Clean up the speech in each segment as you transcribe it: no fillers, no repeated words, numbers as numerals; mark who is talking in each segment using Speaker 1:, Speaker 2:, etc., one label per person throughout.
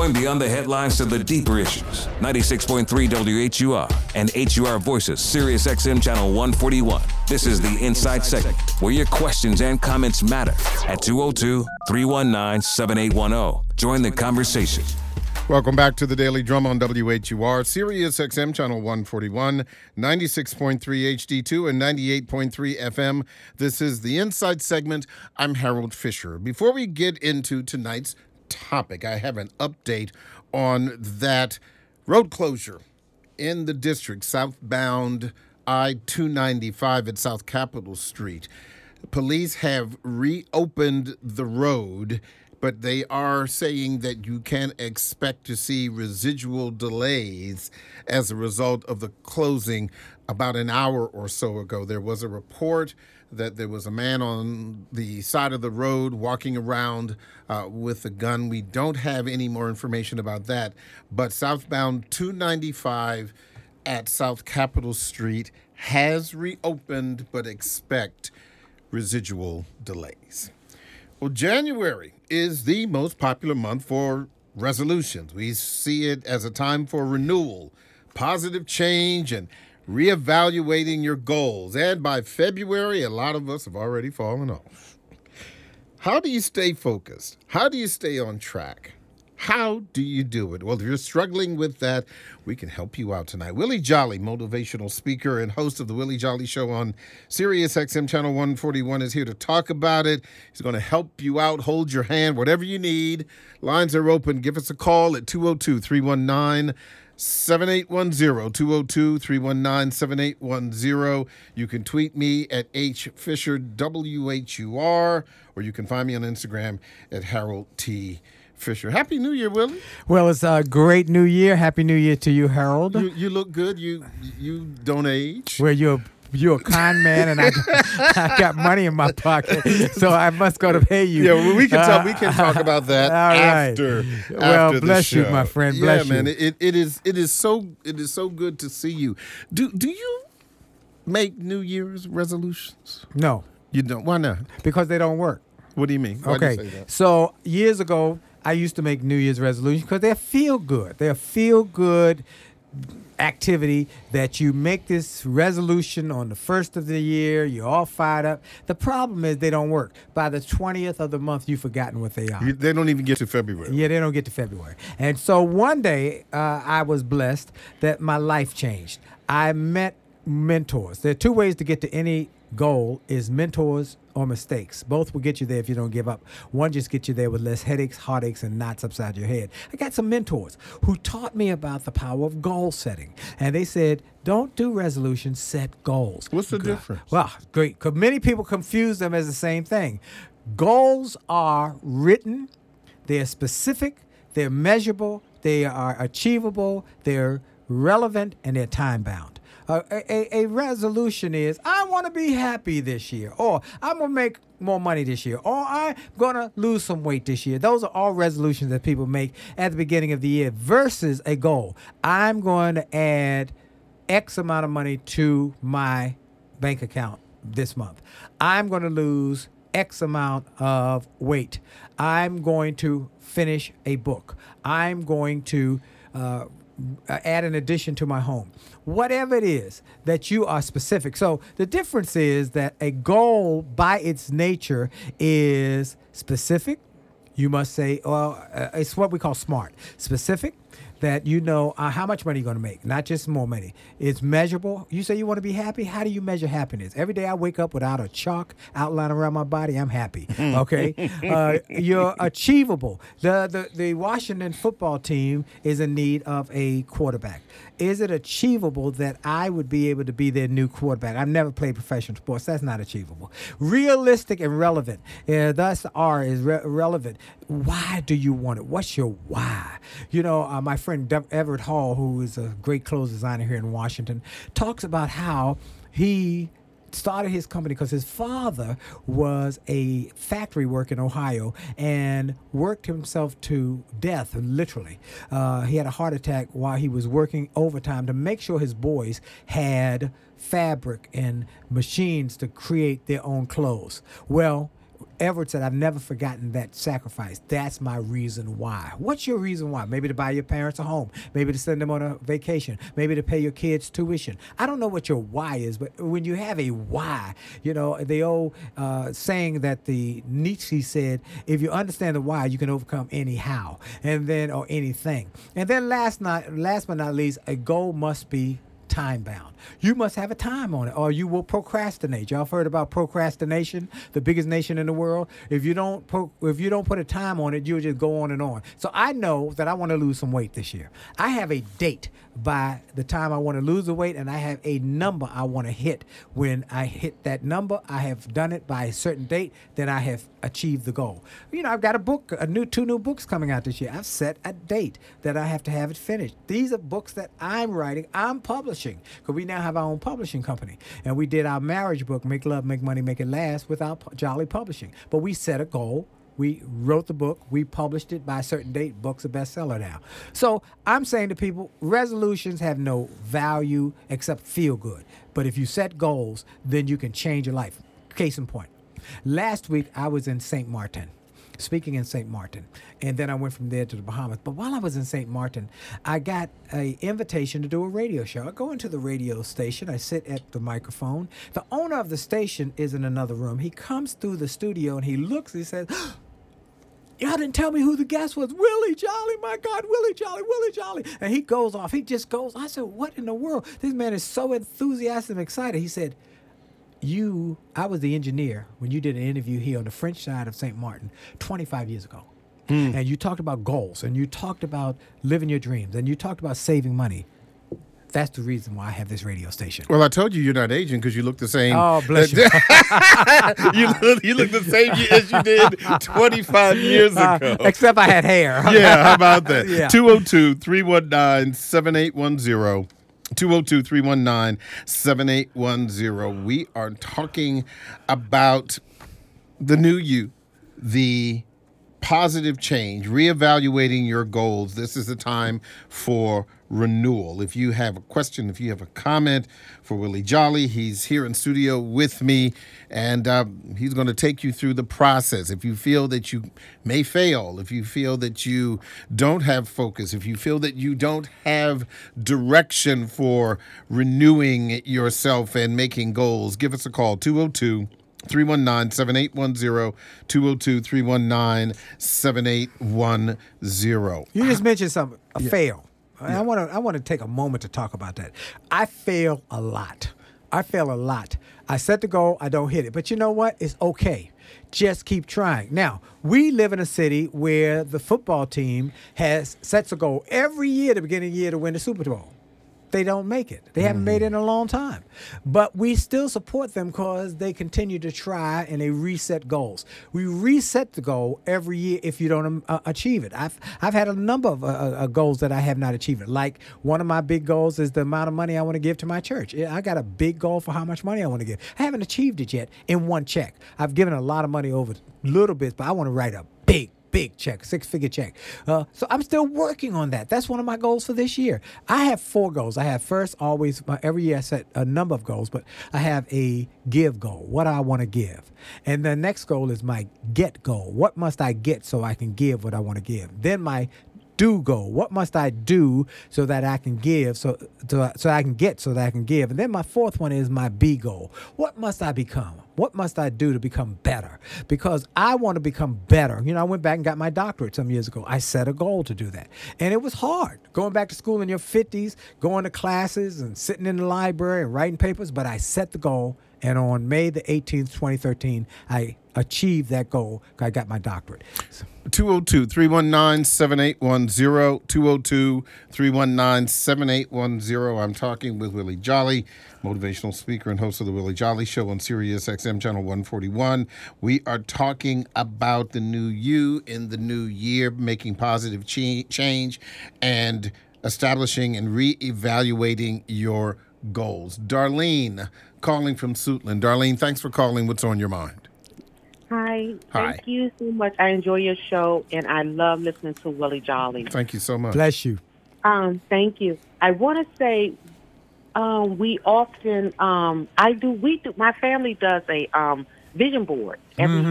Speaker 1: Going beyond the headlines to the deeper issues. 96.3 WHUR and HUR Voices, Sirius XM Channel 141. This is the Inside Segment, where your questions and comments matter. At 202-319-7810. Join the conversation.
Speaker 2: Welcome back to the Daily Drum on WHUR, Sirius XM Channel 141, 96.3 HD2 and 98.3 FM. This is the Inside Segment. I'm Harold Fisher. Before we get into tonight's topic, I have an update on that road closure in the district, southbound I-295 at South Capitol Street. Police have reopened the road, but they are saying that you can expect to see residual delays as a result of the closing. About an hour or so ago, there was a report that there was a man on the side of the road walking around with a gun. We don't have any more information about that, but southbound 295 at South Capitol Street has reopened, but expect residual delays. Well, January is the most popular month for resolutions. We see it as a time for renewal, positive change, and reevaluating your goals. And by February, a lot of us have already fallen off. How do you stay focused? How do you stay on track? How do you do it? Well, if you're struggling with that, we can help you out tonight. Willie Jolly, motivational speaker and host of the Willie Jolly Show on Sirius XM Channel 141, is here to talk about it. He's going to help you out, hold your hand, whatever you need. Lines are open. Give us a call at 202-319-7810, 202-319-7810. You can tweet me at HFisherWHUR, or you can find me on Instagram at Harold T. Fisher. Happy New Year, Willie.
Speaker 3: Well, it's a great New Year. Happy New Year to you, Harold.
Speaker 2: You look good. You don't age.
Speaker 3: Well, you're a kind man, and I got money in my pocket, so I must go to pay you.
Speaker 2: Yeah, well, we can talk about that after.
Speaker 3: Well, bless
Speaker 2: the show.
Speaker 3: you, my friend. Bless you.
Speaker 2: Yeah, man. It is so good to see you. Do you make New Year's resolutions?
Speaker 3: No,
Speaker 2: you don't. Why not?
Speaker 3: Because they don't work.
Speaker 2: What do you mean? Why do you say that?
Speaker 3: So years ago, I used to make New Year's resolutions because they feel good. They're a feel-good activity that you make this resolution on the first of the year. You're all fired up. The problem is they don't work. By the 20th of the month, you've forgotten what they are.
Speaker 2: They don't even get to February.
Speaker 3: Yeah, they don't get to February. And so one day, I was blessed that my life changed. I met mentors. There are two ways to get to any goal: is mentors or mistakes. Both will get you there if you don't give up. One just gets you there with less headaches, heartaches, and knots upside your head. I got some mentors who taught me about the power of goal setting. And they said, don't do resolutions, set goals.
Speaker 2: What's the difference?
Speaker 3: Well, great, because many people confuse them as the same thing. Goals are written, they're specific, they're measurable, they are achievable, they're relevant, and they're time-bound. A resolution is, I want to be happy this year, or I'm going to make more money this year, or I'm going to lose some weight this year. Those are all resolutions that people make at the beginning of the year versus a goal. I'm going to add X amount of money to my bank account this month. I'm going to lose X amount of weight. I'm going to finish a book. I'm going to add an addition to my home. Whatever it is that you are specific. So the difference is that a goal by its nature is specific. You must say, it's what we call SMART. Specific, that you know how much money you're going to make, not just more money. It's measurable. You say you want to be happy. How do you measure happiness? Every day I wake up without a chalk outline around my body, I'm happy. Okay? You're achievable. The Washington football team is in need of a quarterback. Is it achievable that I would be able to be their new quarterback? I've never played professional sports. That's not achievable. Realistic and relevant. Thus, R is relevant. Why do you want it? What's your why? You know, my friend Everett Hall, who is a great clothes designer here in Washington, talks about how he started his company because his father was a factory worker in Ohio and worked himself to death, literally. He had a heart attack while he was working overtime to make sure his boys had fabric and machines to create their own clothes. Well, Edward said, I've never forgotten that sacrifice. That's my reason why. What's your reason why? Maybe to buy your parents a home. Maybe to send them on a vacation. Maybe to pay your kids tuition. I don't know what your why is, but when you have a why, the old saying that the Nietzsche said, if you understand the why, you can overcome any how, or anything. And then last but not least, a goal must be time bound. You must have a time on it, or you will procrastinate. Y'all have heard about procrastination, the biggest nation in the world. If you don't put a time on it, you'll just go on and on. So I know that I want to lose some weight this year. I have a date by the time I want to lose the weight, and I have a number I want to hit. When I hit that number, I have done it by a certain date, then I have achieved the goal. I've got two new books coming out this year. I've set a date that I have to have it finished. These are books that I'm writing, I'm publishing, because we now have our own publishing company. And we did our marriage book, Make Love, Make Money, Make It Last, with our Jolly Publishing. But we set a goal. We wrote the book. We published it by a certain date. Book's a bestseller now. So I'm saying to people, resolutions have no value except feel good. But if you set goals, then you can change your life. Case in point. Last week, I was in St. Martin, speaking in St. Martin. And then I went from there to the Bahamas. But while I was in St. Martin, I got an invitation to do a radio show. I go into the radio station. I sit at the microphone. The owner of the station is in another room. He comes through the studio and he looks, he says, y'all didn't tell me who the guest was. Willie Jolly, my God, Willie Jolly, Willie Jolly. And he goes off. He just goes. I said, what in the world? This man is so enthusiastic and excited. He said, I was the engineer when you did an interview here on the French side of St. Martin 25 years ago. And you talked about goals, and you talked about living your dreams, and you talked about saving money. That's the reason why I have this radio station.
Speaker 2: Well, I told you you're not aging because you look the same.
Speaker 3: Oh, bless you.
Speaker 2: You look the same as you did 25 years ago.
Speaker 3: Except I had hair.
Speaker 2: Yeah, how about that?
Speaker 3: Yeah.
Speaker 2: 202-319-7810. 202-319-7810. We are talking about the new you, the positive change, reevaluating your goals. This is the time for renewal. If you have a question, if you have a comment for Willie Jolly, he's here in studio with me, and he's going to take you through the process. If you feel that you may fail, if you feel that you don't have focus, if you feel that you don't have direction for renewing yourself and making goals, give us a call, 202-319-7810, 202-319-7810.
Speaker 3: You just mentioned something, fail. Yeah. I want to take a moment to talk about that. I fail a lot. I set the goal, I don't hit it. But you know what? It's okay. Just keep trying. Now, we live in a city where the football team sets a goal every year at the beginning of the year to win the Super Bowl. They don't make it. They haven't made it in a long time. But we still support them because they continue to try and they reset goals. We reset the goal every year if you don't achieve it. I've had a number of goals that I have not achieved. Like one of my big goals is the amount of money I want to give to my church. I got a big goal for how much money I want to give. I haven't achieved it yet in one check. I've given a lot of money over little bits, but I want to write a big check, six-figure check. So I'm still working on that. That's one of my goals for this year. I have 4 goals. I have every year I set a number of goals, but I have a give goal. What do I want to give? And the next goal is my get goal. What must I get so I can give what I want to give? Then my do goal. What must I do so that I can give, so I can get so that I can give? And then my 4th one is my be goal. What must I become? What must I do to become better? Because I want to become better. I went back and got my doctorate some years ago. I set a goal to do that. And it was hard. Going back to school in your 50s, going to classes and sitting in the library and writing papers, but I set the goal. And on May the 18th, 2013, I achieved that goal. I got my doctorate.
Speaker 2: 202-319-7810, 202-319-7810. I'm talking with Willie Jolly, motivational speaker and host of the Willie Jolly Show on Sirius XM Channel 141. We are talking about the new you in the new year, making positive change and establishing and reevaluating your goals. Darlene, calling from Suitland. Darlene, thanks for calling. What's on your mind?
Speaker 4: Hi. Thank you so much. I enjoy your show, and I love listening to Willie Jolly.
Speaker 2: Thank you so much.
Speaker 3: Bless you.
Speaker 4: Thank you. I want to say we often, my family does a vision board every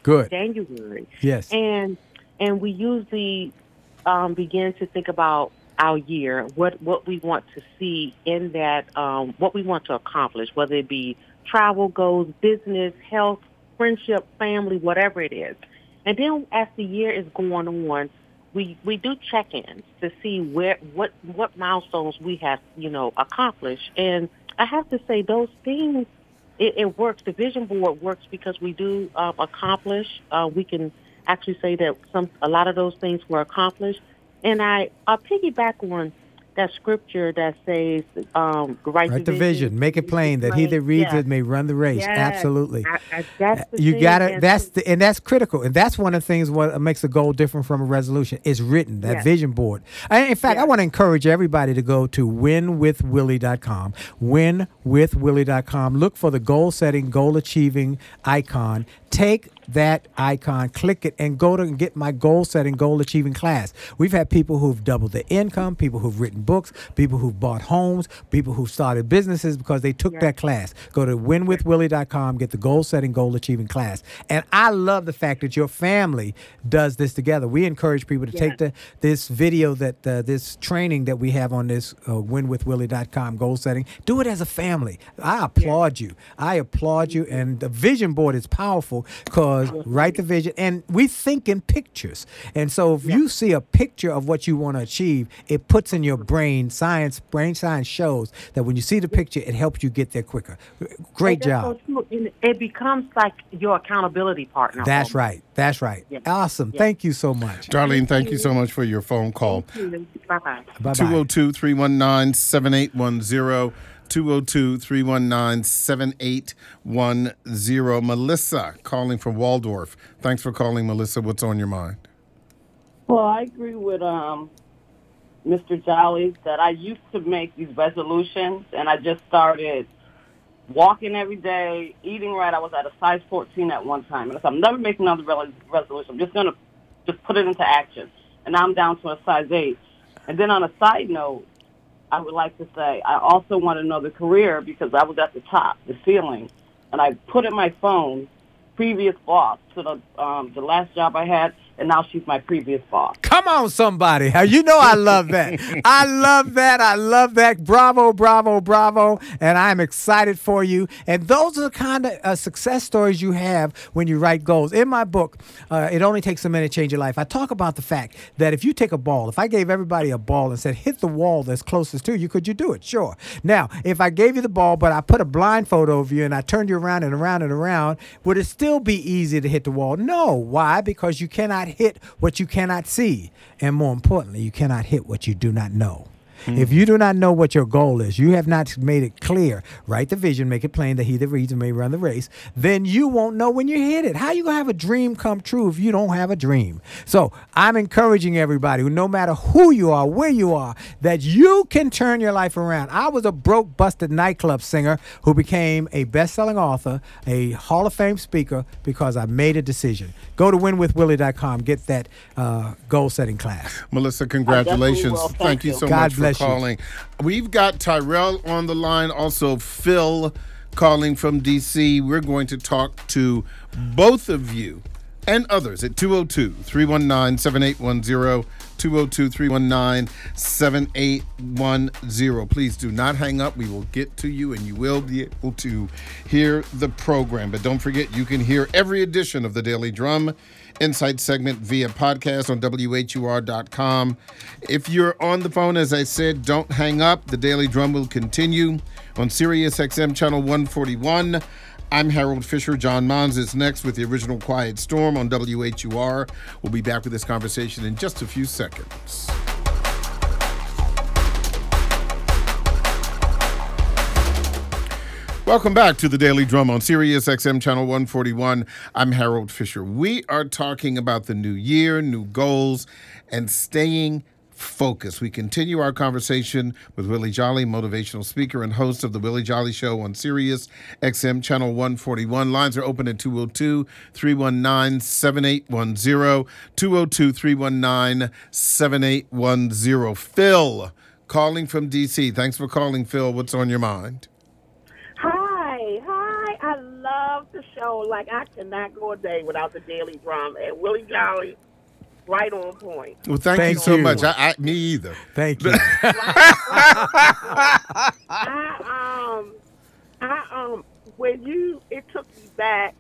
Speaker 3: Good.
Speaker 4: January.
Speaker 3: Yes.
Speaker 4: And we usually begin to think about our year, what we want to see in that, what we want to accomplish, whether it be travel goals, business, health, friendship, family, whatever it is. And then as the year is going on, we do check-ins to see what milestones we have, accomplished. And I have to say those things, it works. The vision board works because we do accomplish. We can actually say that a lot of those things were accomplished. And I'll piggyback on that scripture that says, write the vision,
Speaker 3: make it plain that he that reads it may run the race.
Speaker 4: Yes.
Speaker 3: Absolutely.
Speaker 4: That's the
Speaker 3: you
Speaker 4: thing.
Speaker 3: got to, and that's critical. And that's one of the things what makes a goal different from a resolution. It's written, that vision board. And in fact, I want to encourage everybody to go to winwithwillie.com, winwithwillie.com. Look for the goal setting, goal achieving icon. Take that icon, click it, and go to and get my goal setting, goal achieving class. We've had people who've doubled their income, people who've written books, people who've bought homes, people who've started businesses because they took that class. Go to winwithwillie.com, get the goal setting, goal achieving class. And I love the fact that your family does this together. We encourage people to take this video, this training that we have on this winwithwillie.com goal setting. Do it as a family. I applaud you. I applaud you. And the vision board is powerful because write the vision, and we think in pictures. And so if you see a picture of what you want to achieve, it puts in your brain science shows that when you see the picture, it helps you get there quicker. Great job.
Speaker 4: So it becomes like your accountability partner.
Speaker 3: That's right. That's right. Yeah. Awesome. Yeah. Thank you so much.
Speaker 2: Darlene, thank you so much for your phone call.
Speaker 4: Bye-bye.
Speaker 2: 202-319-7810. 202-319-7810. Melissa calling from Waldorf. Thanks for calling, Melissa. What's on your mind?
Speaker 5: Well, I agree with Mr. Jolly that I used to make these resolutions, and I just started walking every day, eating right. I was at a size 14 at one time. And I said, I'm never making another resolution. I'm just going to just put it into action. And now I'm down to a size 8. And then on a side note, I would like to say I also want another career because I was at the top, the ceiling, and I put in my phone previous boss to the last job I had, and now she's my previous boss.
Speaker 3: Come on, somebody. You know I love that. I love that. I love that. Bravo, bravo, bravo. And I'm excited for you. And those are the kind of success stories you have when you write goals. In my book, It Only Takes a Minute to Change Your Life, I talk about the fact that if you take a ball, if I gave everybody a ball and said, hit the wall that's closest to you, could you do it? Sure. Now, if I gave you the ball, but I put a blindfold over you and I turned you around and around and around, would it still be easy to hit the wall? No. Why? Because you cannot hit what you cannot see. And more importantly, you cannot hit what you do not know. If you do not know what your goal is, you have not made it clear, write the vision, make it plain that he that reads may run the race, then you won't know when you hit it. How you going to have a dream come true if you don't have a dream? So I'm encouraging everybody, no matter who you are, where you are, that you can turn your life around. I was a broke, busted nightclub singer who became a best-selling author, a Hall of Fame speaker, because I made a decision. Go to winwithwillie.com, get that goal-setting class.
Speaker 2: Melissa, congratulations. Thank you so much for calling. We've got Tyrell on the line, also Phil calling from D.C. We're going to talk to both of you and others at 202-319-7810, 202-319-7810. Please do not hang up. We will get to you, and you will be able to hear the program. But don't forget, you can hear every edition of the Daily Drum Insight segment via podcast on WHUR.com. If you're on the phone, as I said, don't hang up. The Daily Drum will continue on Sirius XM Channel 141. I'm Harold Fisher. John Mons is next with the original Quiet Storm on WHUR. We'll be back with this conversation in just a few seconds. Welcome back to the Daily Drum on Sirius XM Channel 141. I'm Harold Fisher. We are talking about the new year, new goals, and staying focused. We continue our conversation with Willie Jolly, motivational speaker and host of the Willie Jolly Show on Sirius XM Channel 141. Lines are open at 202-319-7810, 202-319-7810. Phil, calling from D.C. Thanks for calling, Phil. What's on your mind?
Speaker 6: Hi. I love the show. Like, I cannot go a day without the Daily Drum. And Willie Jolly, right on point.
Speaker 2: Well, thank you so much. Me either.
Speaker 3: Thank you.
Speaker 6: It took me back,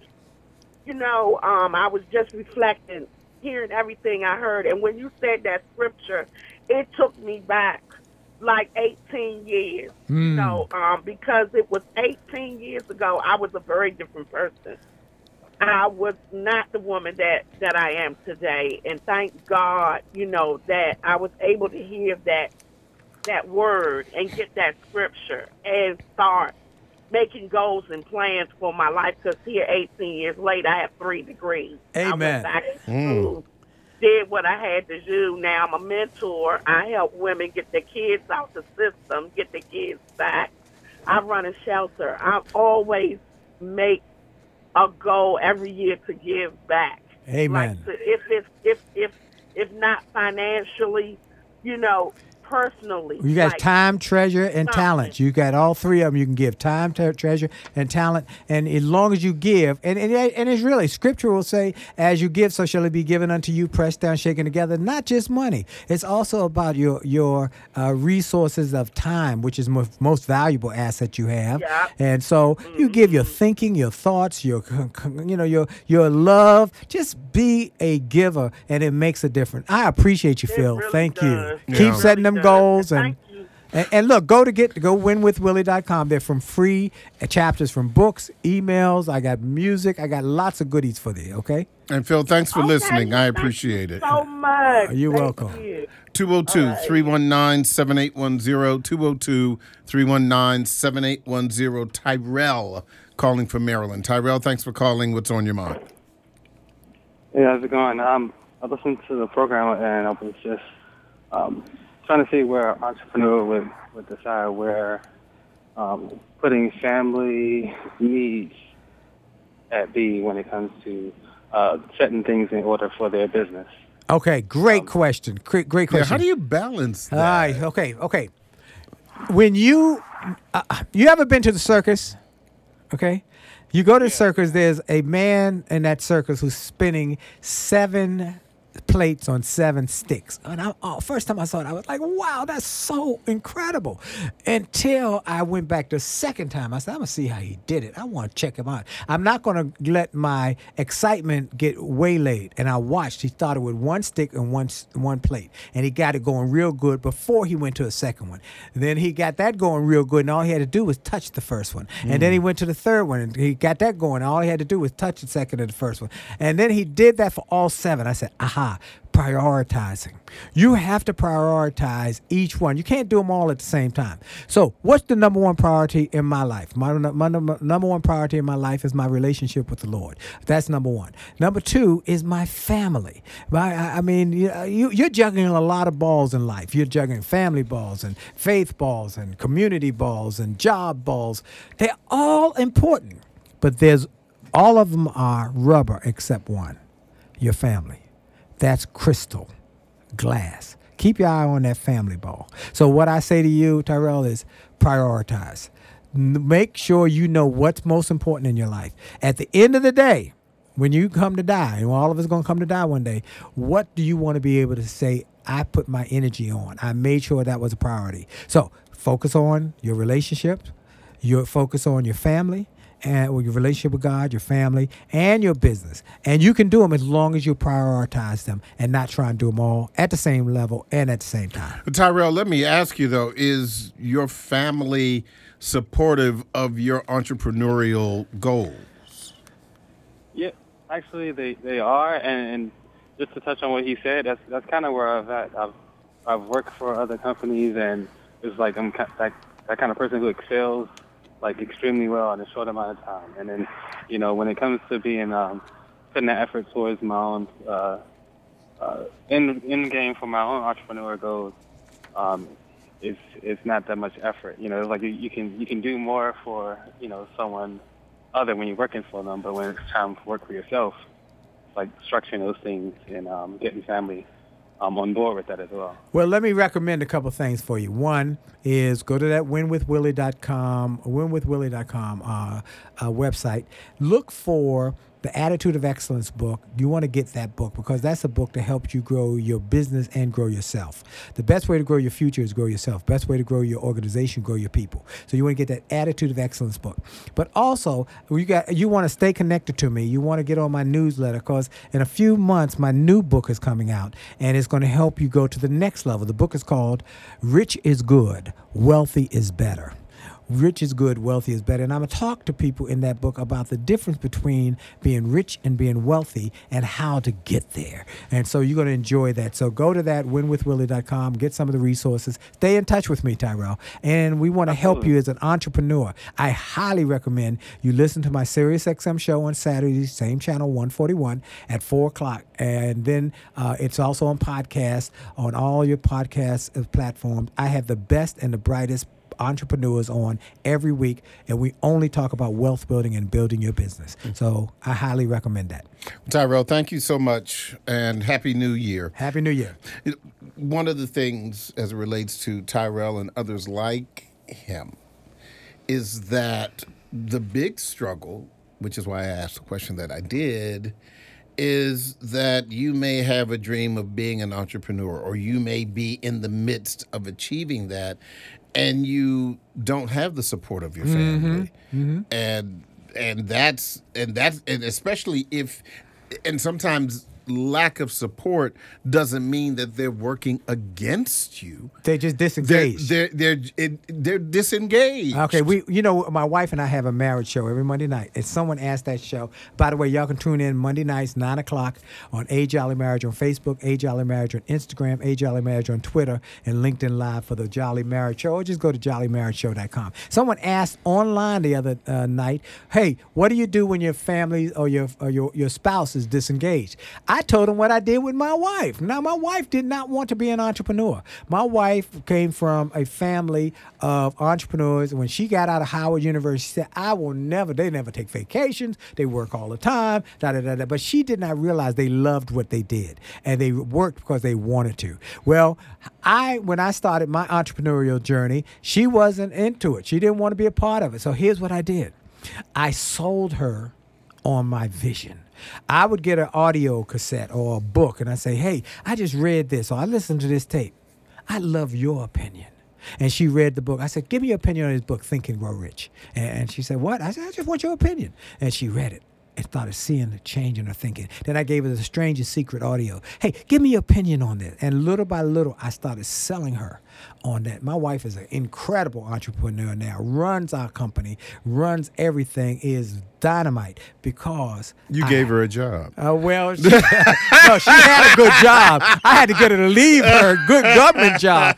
Speaker 6: I was just reflecting, hearing everything I heard. And when you said that scripture, it took me back like 18 years, because it was 18 years ago, I was a very different person. I was not the woman that I am today. And thank God, that I was able to hear that word and get that scripture and start making goals and plans for my life. Because here, 18 years later, I have 3 degrees.
Speaker 3: Amen.
Speaker 6: I went back to school, did what I had to do. Now I'm a mentor. I help women get their kids out the system, get their kids back. I run a shelter. I always make a goal every year to give back.
Speaker 3: Amen.
Speaker 6: Like, if not financially, personally.
Speaker 3: You got time, treasure, and talent. You got all 3 of them. You can give time, treasure, and talent. And as long as you give, and it's really, Scripture will say, as you give, so shall it be given unto you, pressed down, shaken together. Not just money. It's also about your resources of time, which is most valuable asset you have.
Speaker 6: Yeah.
Speaker 3: And so you give your thinking, your thoughts, your love. Just be a giver, and it makes a difference. I appreciate you, Phil.
Speaker 6: Really
Speaker 3: Thank
Speaker 6: does.
Speaker 3: you. Keep setting them goals
Speaker 6: Thank you.
Speaker 3: and look, go winwithwillie.com. They're from free chapters from books, emails. I got music. I got lots of goodies for you. Okay.
Speaker 2: And Phil, thanks for listening. I appreciate it.
Speaker 6: So much.
Speaker 3: You're welcome.
Speaker 2: 202-319-7810, 202-319-7810. Tyrell calling from Maryland. Tyrell, thanks for calling. What's on your mind?
Speaker 7: Hey, how's it going? I listened to the program and I was just trying to see where an entrepreneur would decide where putting family needs at B when it comes to setting things in order for their business.
Speaker 3: Okay, great question. Great question.
Speaker 2: Yeah, how do you balance that?
Speaker 3: All right, okay. When you ever been to the circus? Okay. You go to the circus, there's a man in that circus who's spinning 7 plates on 7 sticks. And first time I saw it, I was like, wow, that's so incredible. Until I went back the second time. I said, I'm going to see how he did it. I want to check him out. I'm not going to let my excitement get waylaid. And I watched. He started with 1 stick and one plate. And he got it going real good before he went to a second one. Then he got that going real good, and all he had to do was touch the first one. And then he went to the third one, and he got that going. All he had to do was touch the second and the first one. And then he did that for all 7. I said, aha. Prioritizing. You have to prioritize each one. You can't do them all at the same time. So what's the number one priority in my life? My number one priority in my life is my relationship with the Lord. That's number 1. Number 2 is my family. You're juggling a lot of balls in life. You're juggling family balls and faith balls and community balls and job balls. They're all important, but all of them are rubber except one, your family. That's crystal glass. Keep your eye on that family ball. So what I say to you, Tyrell, is prioritize. Make sure you know what's most important in your life. At the end of the day, when you come to die, and all of us are going to come to die one day, what do you want to be able to say, I put my energy on? I made sure that was a priority. So focus on your relationships. Focus on your family. And your relationship with God, your family, and your business. And you can do them as long as you prioritize them and not try and do them all at the same level and at the same time.
Speaker 2: Tyrell, let me ask you, though, is your family supportive of your entrepreneurial goals?
Speaker 7: Yeah, actually they are. And just to touch on what he said, that's kind of where I've at. I've worked for other companies, and it's like I'm that kind of person who excels like extremely well in a short amount of time. And then, when it comes to being putting that effort towards my own in game for my own entrepreneur goals, it's not that much effort. It's like you can do more for someone other when you're working for them, but when it's time to work for yourself, it's like structuring those things and getting family on board with that as well.
Speaker 3: Well, let me recommend a couple things for you. One is go to that winwithwillie.com website. Look for the Attitude of Excellence book. You want to get that book because that's a book to help you grow your business and grow yourself. The best way to grow your future is grow yourself. Best way to grow your organization, grow your people. So you want to get that Attitude of Excellence book. But also, you want to stay connected to me. You want to get on my newsletter because in a few months, my new book is coming out, and it's going to help you go to the next level. The book is called Rich is Good, Wealthy is Better. Rich is good, wealthy is better. And I'm going to talk to people in that book about the difference between being rich and being wealthy and how to get there. And so you're going to enjoy that. So go to that, winwithwillie.com, get some of the resources. Stay in touch with me, Tyrell. And we want to help you as an entrepreneur. I highly recommend you listen to my SiriusXM show on Saturdays, same channel, 141, at 4 o'clock. And then it's also on podcast, on all your podcast platforms. I have the best and the brightest entrepreneurs on every week, and we only talk about wealth building and building your business. So I highly recommend that.
Speaker 2: Tyrell, thank you so much, and Happy New Year.
Speaker 3: Happy New Year.
Speaker 2: One of the things as it relates to Tyrell and others like him is that the big struggle, which is why I asked the question that I did, is that you may have a dream of being an entrepreneur, or you may be in the midst of achieving that, and you don't have the support of your family. And especially if, and sometimes lack of support doesn't mean that they're working against you.
Speaker 3: They just disengaged.
Speaker 2: They're disengaged.
Speaker 3: Okay, my wife and I have a marriage show every Monday night. And someone asked that show. By the way, y'all can tune in Monday nights, 9 o'clock on A Jolly Marriage on Facebook, A Jolly Marriage on Instagram, A Jolly Marriage on Twitter, and LinkedIn Live for the Jolly Marriage Show, or just go to jollymarriageshow.com. Someone asked online the other night, hey, what do you do when your family or your spouse is disengaged? I told him what I did with my wife. Now, my wife did not want to be an entrepreneur. My wife came from a family of entrepreneurs. When she got out of Howard University, she said, they never take vacations. They work all the time, But she did not realize they loved what they did. And they worked because they wanted to. Well, when I started my entrepreneurial journey, she wasn't into it. She didn't want to be a part of it. So here's what I did. I sold her on my vision. I would get an audio cassette or a book, and I'd say, hey, I just read this, or I listened to this tape. I love your opinion. And she read the book. I said, give me your opinion on this book, Think and Grow Rich. And she said, what? I said, I just want your opinion. And she read it and started seeing the change in her thinking. Then I gave her the Strangest Secret audio. Hey, give me your opinion on this. And little by little, I started selling her on that. My wife is an incredible entrepreneur now, runs our company, runs everything, is dynamite because
Speaker 2: you gave her a job.
Speaker 3: Well, she had a good job. I had to get her to leave her good government job.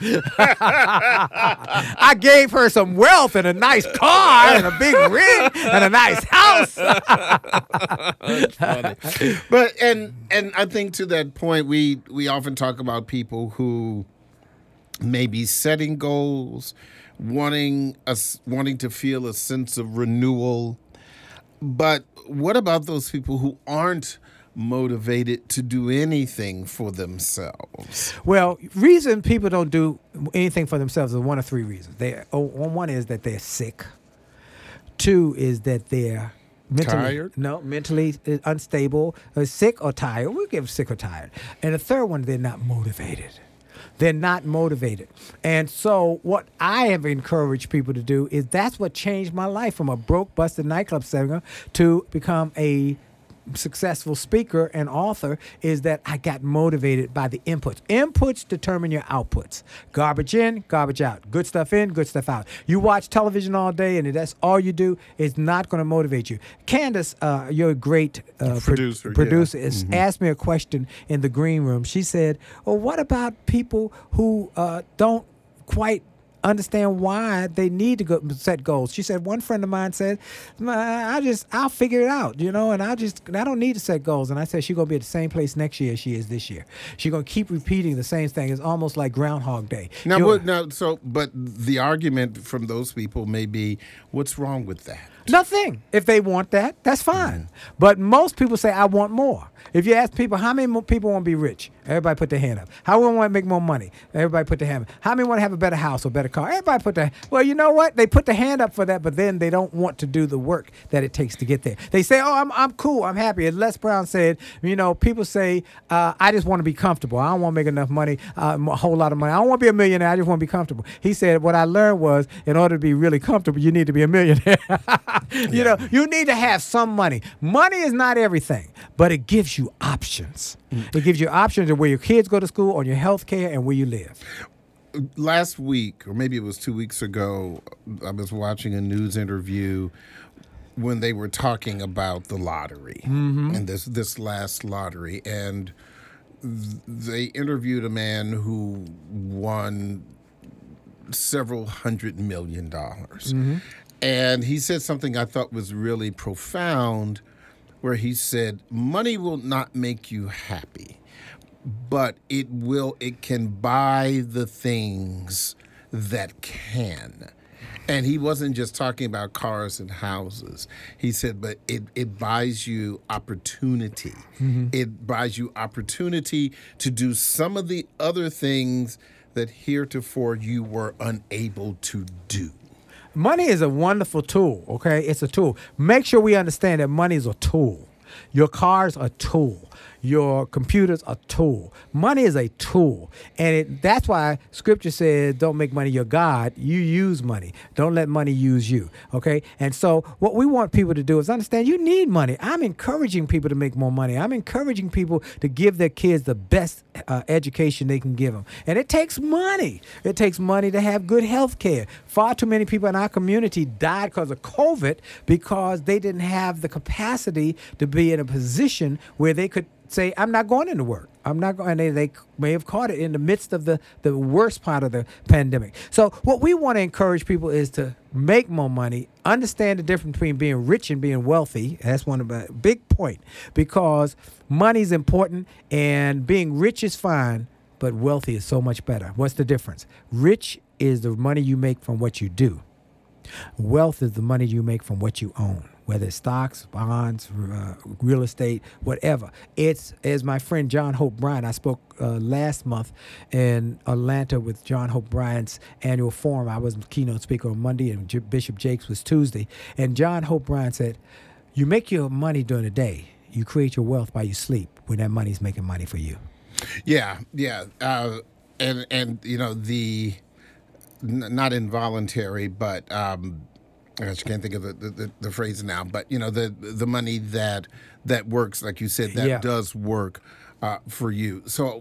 Speaker 3: I gave her some wealth and a nice car and a big ring and a nice house.
Speaker 2: That's funny. But and I think to that point, we often talk about people who may be setting goals, wanting to feel a sense of renewal. But what about those people who aren't motivated to do anything for themselves?
Speaker 3: Well, reason people don't do anything for themselves is one of three reasons. One is that they're sick. Two is that they're mentally unstable, sick or tired. We'll give sick or tired. And the third one, they're not motivated. They're not motivated. And so what I have encouraged people to do is that's what changed my life from a broke, busted nightclub singer to become a successful speaker and author, is that I got motivated by the inputs. Inputs determine your outputs. Garbage in, garbage out. Good stuff in, good stuff out. You watch television all day and that's all you do, it's not going to motivate you. Candace, you're a great producer, asked me a question in the green room. She said, well, what about people who don't quite understand why they need to set goals? She said, one friend of mine said, I'll figure it out, and I don't need to set goals. And I said, she's going to be at the same place next year as she is this year. She's going to keep repeating the same thing. It's almost like Groundhog Day.
Speaker 2: But the argument from those people may be, what's wrong with that?
Speaker 3: Nothing. If they want that, that's fine. But most people say, I want more. If you ask people, how many more people want to be rich? Everybody put their hand up. How many want to make more money? Everybody put their hand up. How many want to have a better house or better car? Everybody put their, well, you know what? They put their hand up for that, but then they don't want to do the work that it takes to get there. They say, oh, I'm cool. I'm happy. As Les Brown said, people say, I just want to be comfortable. I don't want to make enough money, a whole lot of money. I don't want to be a millionaire. I just want to be comfortable. He said, what I learned was, in order to be really comfortable, you need to be a millionaire. You need to have some money. Money is not everything, but it gives you options. It gives you options of where your kids go to school, on your health care, and where you live.
Speaker 2: Last week, or maybe it was 2 weeks ago, I was watching a news interview when they were talking about the lottery and this last lottery, and they interviewed a man who won several $100 million. And he said something I thought was really profound, where he said, money will not make you happy, but it can buy the things that can. And he wasn't just talking about cars and houses. He said, but it buys you opportunity. It buys you opportunity to do some of the other things that heretofore you were unable to do.
Speaker 3: Money is a wonderful tool, okay? It's a tool. Make sure we understand that money is a tool. Your car's a tool. Your computer's a tool. Money is a tool. And that's why Scripture says, don't make money your God. You use money. Don't let money use you, okay? And so what we want people to do is understand you need money. I'm encouraging people to make more money. I'm encouraging people to give their kids the best education they can give them. And it takes money. It takes money to have good health care. Far too many people in our community died because of COVID because they didn't have the capacity to be in a position where they could say, I'm not going into work. I'm not going. And they may have caught it in the midst of the worst part of the pandemic. So what we want to encourage people is to make more money, understand the difference between being rich and being wealthy. That's one of the big point, because money is important and being rich is fine, but wealthy is so much better. What's the difference? Rich is the money you make from what you do. Wealth is the money you make from what you own, whether it's stocks, bonds, real estate, whatever. It's, as my friend John Hope Bryant, I spoke last month in Atlanta with John Hope Bryant's annual forum. I was keynote speaker on Monday, and Bishop Jakes was Tuesday. And John Hope Bryant said, you make your money during the day. You create your wealth while you sleep, when that money's making money for you.
Speaker 2: Yeah. And the not involuntary, but I just can't think of the phrase now. But the money that works, like you said, that does work for you. So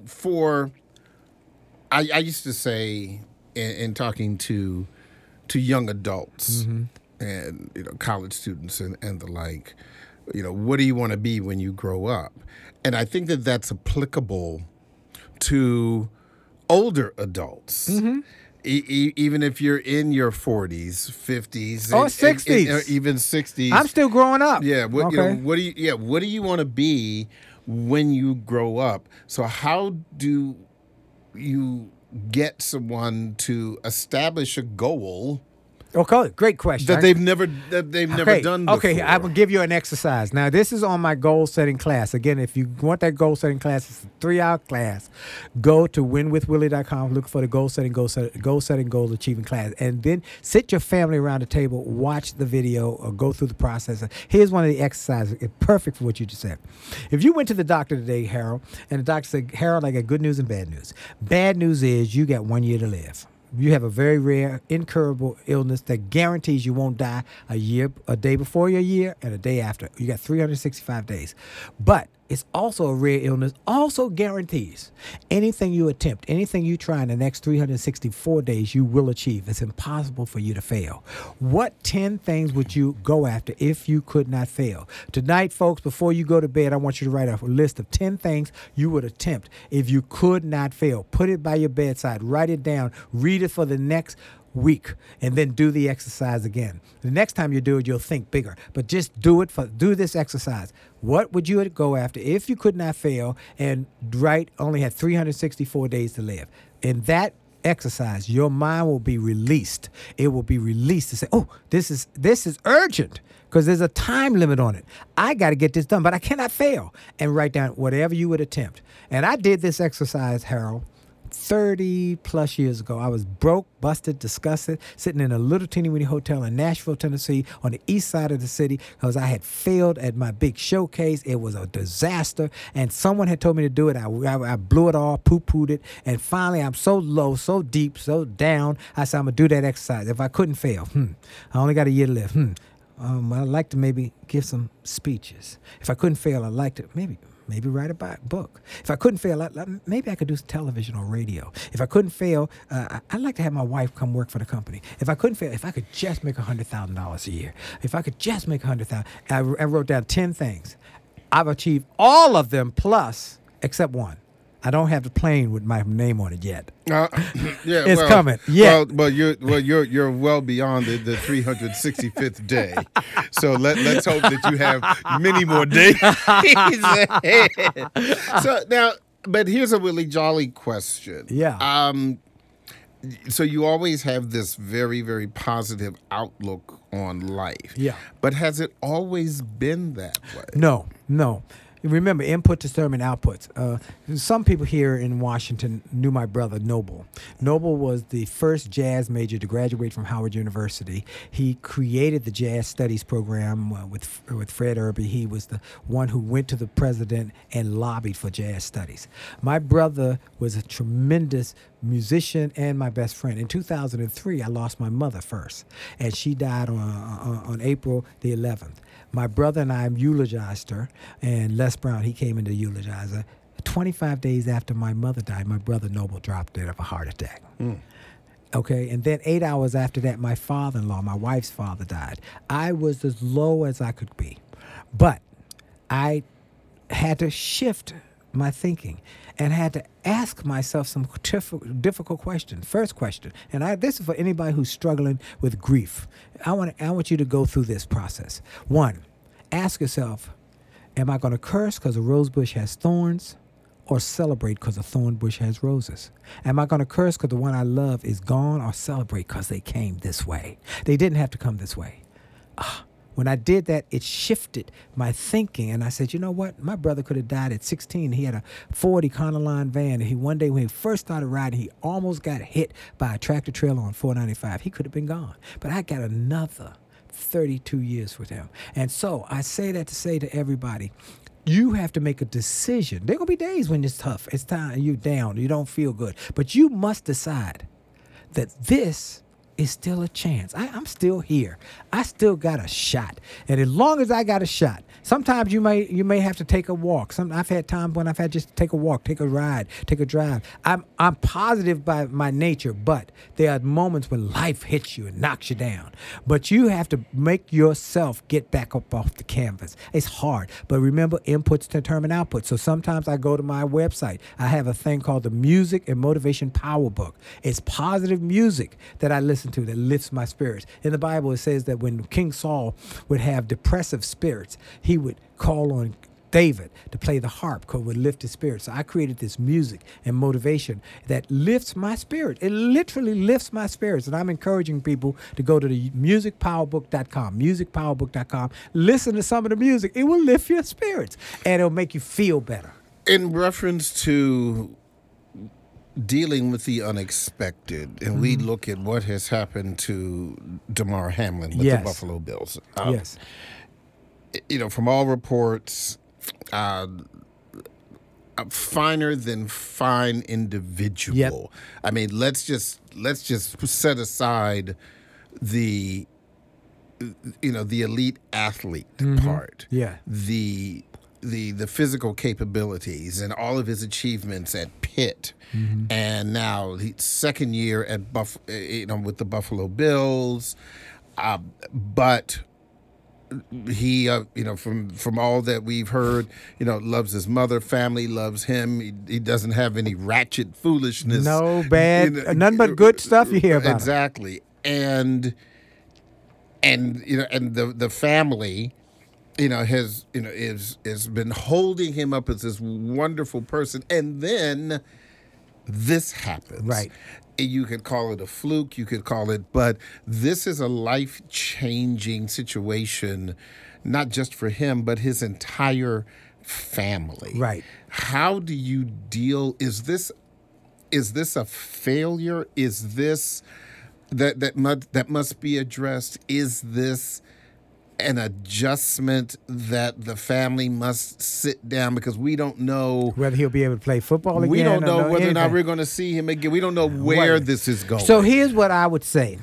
Speaker 2: I used to say in talking to young adults and college students and the like, what do you want to be when you grow up? And I think that that's applicable to older adults. Even if you're in your 40s, 50s,
Speaker 3: or 60s,
Speaker 2: or even 60s,
Speaker 3: I'm still growing up.
Speaker 2: Yeah. What do you want to be when you grow up? So how do you get someone to establish a goal?
Speaker 3: Okay, great question.
Speaker 2: That they've never done before.
Speaker 3: Okay, I will give you an exercise. Now, this is on my goal-setting class. Again, if you want that goal-setting class, it's a 3-hour class. Go to winwithwillie.com, look for the goal-setting, goal-achieving class, and then sit your family around the table, watch the video, or go through the process. Here's one of the exercises. It's perfect for what you just said. If you went to the doctor today, Harold, and the doctor said, Harold, I got good news and bad news. Bad news is you got 1 year to live. You have a very rare, incurable illness that guarantees you won't die a day before your year and a day after. You got 365 days. But it's also a rare illness, also guarantees anything you attempt, anything you try in the next 364 days, you will achieve. It's impossible for you to fail. What 10 things would you go after if you could not fail? Tonight, folks, before you go to bed, I want you to write a list of 10 things you would attempt if you could not fail. Put it by your bedside. Write it down. Read it for the next week, and then do the exercise again. The next time you do it, you'll think bigger, but just do this exercise. What would you go after if you could not fail and only had 364 days to live? In that exercise, your mind will be released. It will be released to say, oh, this is urgent. because there's a time limit on it. I got to get this done, but I cannot fail. And write down whatever you would attempt. And I did this exercise, Harold, 30 plus years ago. I was broke, busted, disgusted, sitting in a little teeny weeny hotel in Nashville, Tennessee, on the east side of the city, because I had failed at my big showcase. It was a disaster, and someone had told me to do it. I blew it all, poo-pooed it, and finally I'm so low, so deep, so down, I said I'm going to do that exercise. If I couldn't fail, I only got a year to live. I'd like to maybe give some speeches. If I couldn't fail, I'd like to maybe write a book. If I couldn't fail, maybe I could do television or radio. If I couldn't fail, I'd like to have my wife come work for the company. If I couldn't fail, if I could just make $100,000 a year. If I could just make $100,000. I wrote down 10 things. I've achieved all of them plus, except one. I don't have the plane with my name on it yet. It's coming. Yeah.
Speaker 2: Well, you're well beyond the 365th day. So let's hope that you have many more days ahead. So now, but here's a really jolly question.
Speaker 3: Yeah.
Speaker 2: So you always have this very, very positive outlook on life.
Speaker 3: Yeah.
Speaker 2: But has it always been that way?
Speaker 3: No. Remember, input determine outputs. Some people here in Washington knew my brother, Noble. Noble was the first jazz major to graduate from Howard University. He created the jazz studies program with Fred Irby. He was the one who went to the president and lobbied for jazz studies. My brother was a tremendous musician and my best friend. In 2003, I lost my mother first, and she died on April the 11th. My brother and I eulogized her, and Les Brown, he came in to eulogize her. 25 days after my mother died, my brother Noble dropped dead of a heart attack. Okay, and then 8 hours after that, my father-in-law, my wife's father, died. I was as low as I could be, but I had to shift my thinking and had to ask myself some difficult questions. First question, and this is for anybody who's struggling with grief. I want you to go through this process. One, ask yourself, am I going to curse because a rose bush has thorns, or celebrate because a thorn bush has roses? Am I going to curse because the one I love is gone, or celebrate because they came this way? They didn't have to come this way. When I did that, it shifted my thinking, and I said, you know what? My brother could have died at 16. He had a Ford Econoline van, and one day when he first started riding, he almost got hit by a tractor trailer on 495. He could have been gone. But I got another 32 years with him. And so I say that to say to everybody, you have to make a decision. There are going to be days when it's tough. It's time, you're down, you don't feel good. But you must decide that this is still a chance. I'm still here. I still got a shot. And as long as I got a shot, sometimes you may have to take a walk. I've had times when I've had just to take a walk, take a ride, take a drive. I'm positive by my nature, but there are moments when life hits you and knocks you down. But you have to make yourself get back up off the canvas. It's hard, but remember, inputs determine outputs. So sometimes I go to my website. I have a thing called the Music and Motivation Power Book. It's positive music that I listen to that lifts my spirits. In the Bible, it says that when King Saul would have depressive spirits, he would call on David to play the harp because it would lift his spirits. So I created this music and motivation that lifts my spirit. It literally lifts my spirits. And I'm encouraging people to go to the musicpowerbook.com, musicpowerbook.com, listen to some of the music. It will lift your spirits and it'll make you feel better.
Speaker 2: In reference to dealing with the unexpected, and we look at what has happened to Damar Hamlin with the Buffalo Bills.
Speaker 3: Yes.
Speaker 2: You know, from all reports, a finer than fine individual.
Speaker 3: Yep.
Speaker 2: I mean, let's just set aside the elite athlete part.
Speaker 3: Yeah.
Speaker 2: The physical capabilities and all of his achievements at Pitt, and now the second year at with the Buffalo Bills, but he from all that we've heard, loves his mother, family loves him. He doesn't have any ratchet foolishness.
Speaker 3: No bad, none but good stuff you hear about.
Speaker 2: Exactly, and the family, has been holding him up as this wonderful person, and then this happens.
Speaker 3: Right.
Speaker 2: You could call it a fluke, you could call it, but this is a life-changing situation, not just for him, but his entire family.
Speaker 3: Right.
Speaker 2: How do you deal? Is this a failure? Is this that must be addressed? Is this an adjustment that the family must sit down, because we don't know
Speaker 3: whether he'll be able to play football again.
Speaker 2: We don't know whether or not
Speaker 3: anything.
Speaker 2: we're going to see him again. We don't know where this is going.
Speaker 3: So here's what I would say.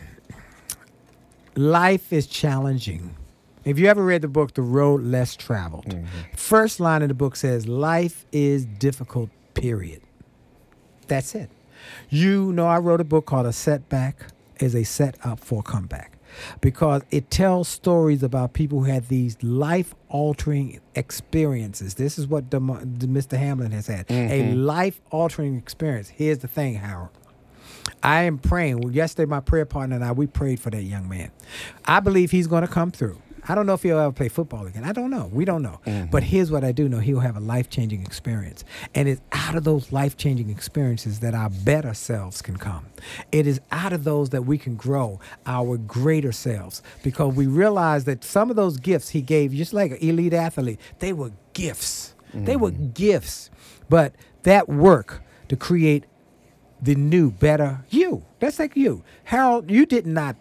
Speaker 3: Life is challenging. If you ever read the book, The Road Less Traveled, first line of the book says, life is difficult, period. That's it. You know, I wrote a book called A Setback is a Set Up for a Comeback, because it tells stories about people who had these life-altering experiences. This is what Mr. Hamlin has had, a life-altering experience. Here's the thing, Harold. I am praying. Well, yesterday, my prayer partner and I, we prayed for that young man. I believe he's going to come through. I don't know if he'll ever play football again. I don't know. We don't know. But here's what I do know. He'll have a life-changing experience. And it's out of those life-changing experiences that our better selves can come. It is out of those that we can grow our greater selves, because we realize that some of those gifts he gave, just like an elite athlete, they were gifts. They were gifts. But that work to create the new, better you. That's like you. Harold, you did not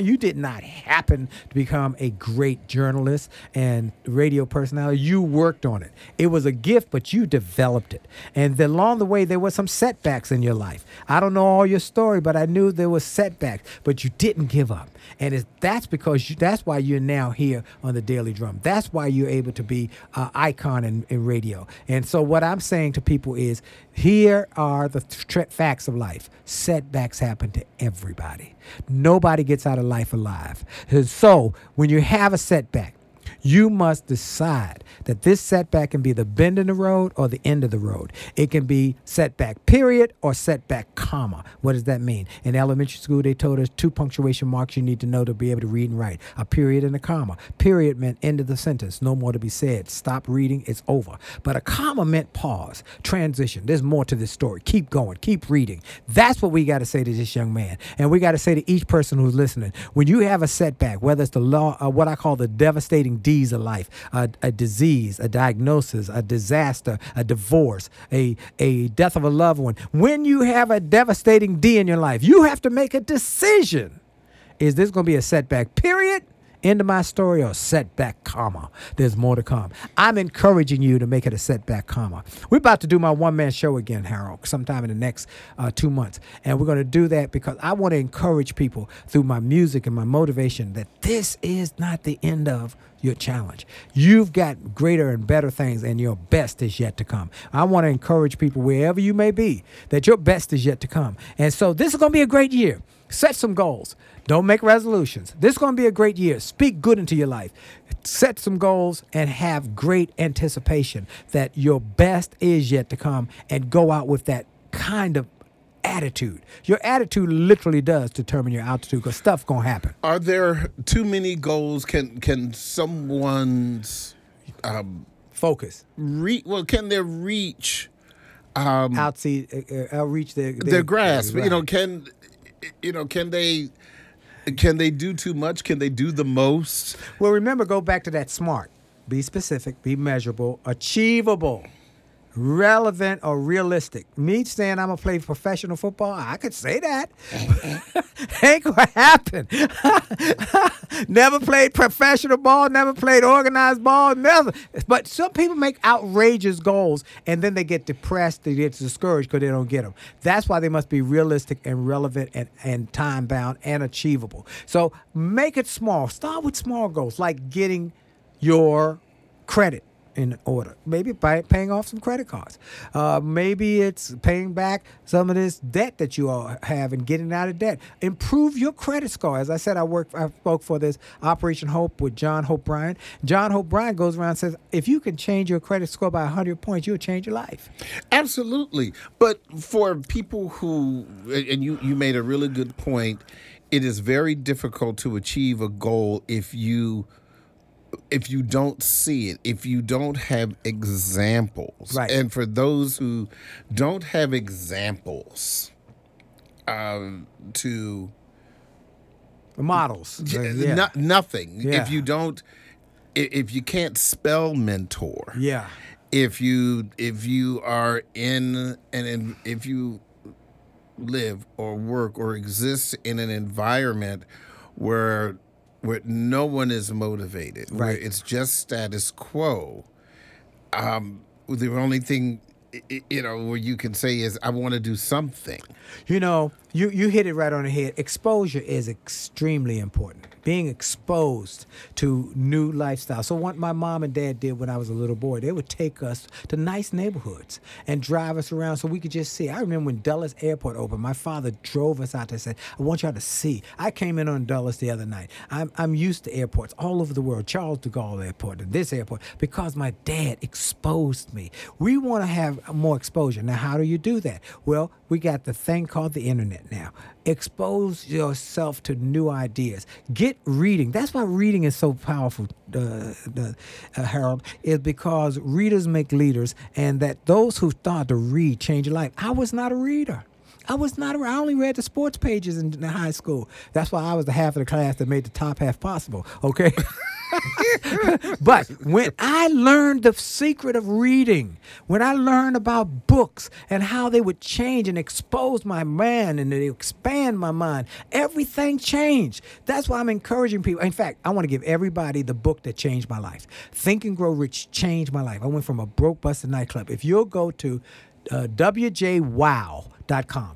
Speaker 3: happen to become a great journalist and radio personality. You worked on it. It was a gift, but you developed it. And along the way, there were some setbacks in your life. I don't know all your story, but I knew there were setbacks, but you didn't give up. And that's why you're now here on the Daily Drum. That's why you're able to be an icon in radio. And so what I'm saying to people is, here are the facts of life. Setbacks happen to everybody. Nobody gets out of life alive. So when you have a setback, you must decide that this setback can be the bend in the road or the end of the road. It can be setback period or setback comma. What does that mean? In elementary school, they told us 2 punctuation marks you need to know to be able to read and write. A period and a comma. Period meant end of the sentence. No more to be said. Stop reading. It's over. But a comma meant pause. Transition. There's more to this story. Keep going. Keep reading. That's what we got to say to this young man. And we got to say to each person who's listening, when you have a setback, whether it's the law, what I call the devastating D's of life, a disease, a diagnosis, a disaster, a divorce, a death of a loved one. When you have a devastating D in your life, you have to make a decision. Is this going to be a setback, period, end of my story, or setback, comma? There's more to come. I'm encouraging you to make it a setback, comma. We're about to do my one-man show again, Harold, sometime in the next 2 months. And we're going to do that because I want to encourage people through my music and my motivation that this is not the end of your challenge. You've got greater and better things, and your best is yet to come. I want to encourage people, wherever you may be, that your best is yet to come. And so this is going to be a great year. Set some goals. Don't make resolutions. This is going to be a great year. Speak good into your life. Set some goals and have great anticipation that your best is yet to come, and go out with that kind of attitude. Your attitude literally does determine your altitude, because stuff's going to happen.
Speaker 2: Are there too many goals? Can someone's
Speaker 3: focus
Speaker 2: can they reach
Speaker 3: outreach
Speaker 2: their grasp?
Speaker 3: Right.
Speaker 2: Can they do too much? Can they do the most?
Speaker 3: Well, remember, go back to that SMART. Be specific, be measurable, achievable, relevant, or realistic. Me saying I'm going to play professional football, I could say that. Ain't going to happen. Never played professional ball, never played organized ball, never. But some people make outrageous goals, and then they get depressed, they get discouraged because they don't get them. That's why they must be realistic and relevant and time-bound and achievable. So make it small. Start with small goals, like getting your credit in order. Maybe by paying off some credit cards. Maybe it's paying back some of this debt that you all have and getting out of debt. Improve your credit score. As I said, I spoke for this Operation Hope with John Hope Bryan. John Hope Bryan goes around and says, if you can change your credit score by 100 points, you'll change your life.
Speaker 2: Absolutely. But for people who, and you made a really good point, it is very difficult to achieve a goal if you don't see it, if you don't have examples.
Speaker 3: Right.
Speaker 2: And for those who don't have examples, to
Speaker 3: models.
Speaker 2: nothing.
Speaker 3: Yeah.
Speaker 2: If you can't spell mentor.
Speaker 3: Yeah.
Speaker 2: If you are if you live or work or exist in an environment where no one is motivated, where
Speaker 3: Right.
Speaker 2: it's just status quo, the only thing where you can say is, I want to do something.
Speaker 3: You hit it right on the head. Exposure is extremely important. Being exposed to new lifestyles. So what my mom and dad did when I was a little boy, they would take us to nice neighborhoods and drive us around so we could just see. I remember when Dulles Airport opened, my father drove us out there and said, I want y'all to see. I came in on Dulles the other night. I'm used to airports all over the world, Charles de Gaulle Airport and this airport, because my dad exposed me. We want to have more exposure. Now, how do you do that? Well, we got the thing called the internet now. Expose yourself to new ideas. Get reading. That's why reading is so powerful, Harold, is because readers make leaders, and that those who start to read change your life. I was not a reader. I only read the sports pages in high school. That's why I was the half of the class that made the top half possible, okay? But when I learned the secret of reading, when I learned about books and how they would change and expose my mind and they expand my mind, everything changed. That's why I'm encouraging people. In fact, I want to give everybody the book that changed my life. Think and Grow Rich changed my life. I went from a broke, busted nightclub. If you'll go to WJWow.com,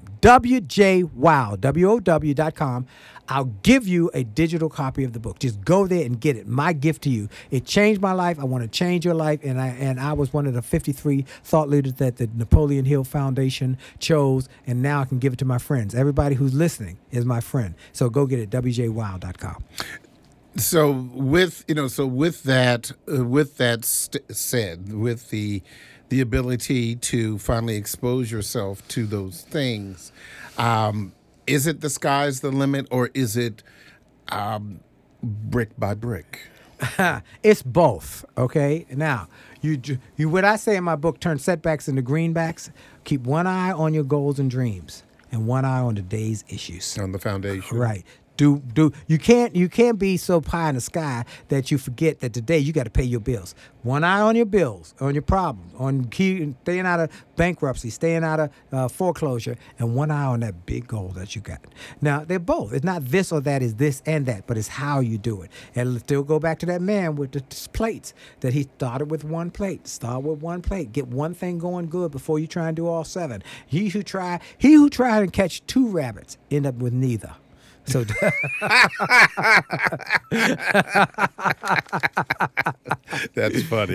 Speaker 3: WJWow.com, I'll give you a digital copy of the book. Just go there and get it. My gift to you. It changed my life. I want to change your life. And I was one of the 53 thought leaders that the Napoleon Hill Foundation chose. And now I can give it to my friends. Everybody who's listening is my friend. So go get it, WJWow.com.
Speaker 2: So with that said, with the ability to finally expose yourself to those things, is it the sky's the limit, or is it brick by brick?
Speaker 3: It's both, okay? Now, you what I say in my book, turn setbacks into greenbacks. Keep one eye on your goals and dreams and one eye on the day's issues.
Speaker 2: On the foundation.
Speaker 3: Right. You can't be so pie in the sky that you forget that today you got to pay your bills. One eye on your bills, on your problems, on staying out of bankruptcy, staying out of foreclosure, and one eye on that big goal that you got. Now, they're both. It's not this or that, it's this and that, but it's how you do it. And let's still go back to that man with the plates, that he started with one plate. Start with one plate. Get one thing going good before you try and do all seven. He who tried and catch two rabbits end up with neither. So
Speaker 2: that's funny.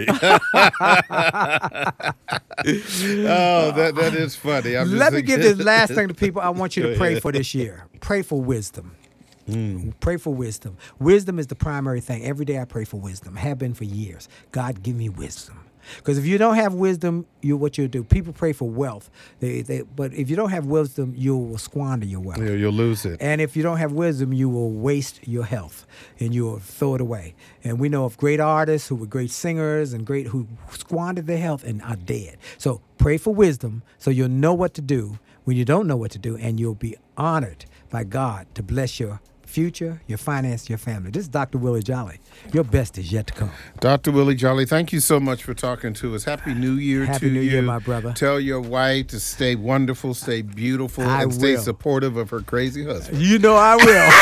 Speaker 2: That is funny.
Speaker 3: Let me give this last thing to people. I want you to pray for this year. Pray for wisdom. Pray for wisdom. Wisdom is the primary thing. Every day I pray for wisdom. I have been for years. God, give me wisdom. Because if you don't have wisdom, what you'll do, people pray for wealth. But if you don't have wisdom, you will squander your wealth.
Speaker 2: Yeah, you'll lose it.
Speaker 3: And if you don't have wisdom, you will waste your health and you will throw it away. And we know of great artists who were great singers and who squandered their health and are dead. So pray for wisdom so you'll know what to do when you don't know what to do, and you'll be honored by God to bless your future, your finance, your family. This is Dr. Willie Jolly. Your best is yet to come.
Speaker 2: Dr. Willie Jolly, thank you so much for talking to us. Happy New Year to you.
Speaker 3: Happy New Year, my brother.
Speaker 2: Tell your wife to stay wonderful, stay beautiful, and stay supportive of her crazy husband.
Speaker 3: You know I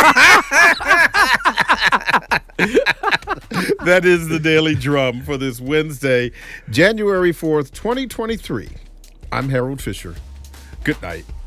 Speaker 2: will. That is the Daily Drum for this Wednesday, January 4th, 2023. I'm Harold Fisher. Good night.